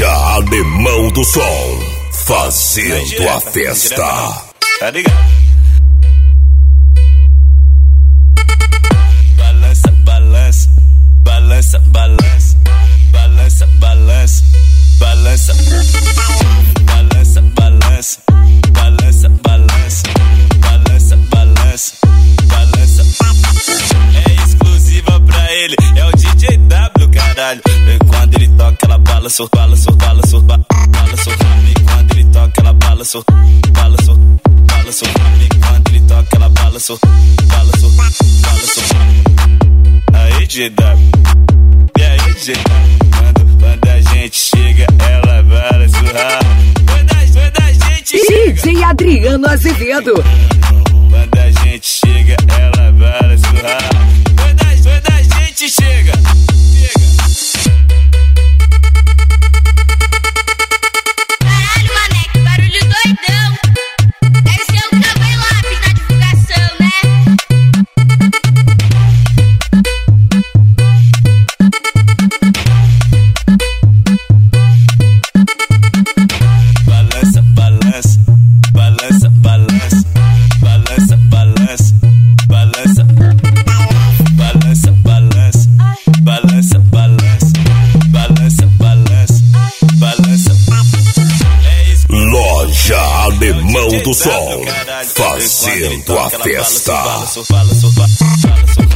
Loja Alemão do Som, fazendo a festa. Tá ligado? Balança, balança, balança, balança, balança, balança, balança, balança, balança, balança, balança, balança, balança, balança. É exclusiva pra ele, é o DJ W, caralho. Quando ele toca ela balança, balança, balança, balança. Quando ele toca ela balança, balança, balança. Quando ele toca ela balança, balança, balança. Aí DJ W, e aí DJ W, quando a gente chega ela balança. Quando a gente chega DJ Adriano Azevedo. Quando a gente chega ela balança. Quando a gente chega. Caralho, mané, que barulho doidão. Deve ser o Cauê Lápis na divulgação, né? Balança, balança, balança, balança, balança, balança, balança, balança, balança, balança, balança, balança, balança, balança. Loja Alemão do Som, fazendo a festa. Balança, balança, balança.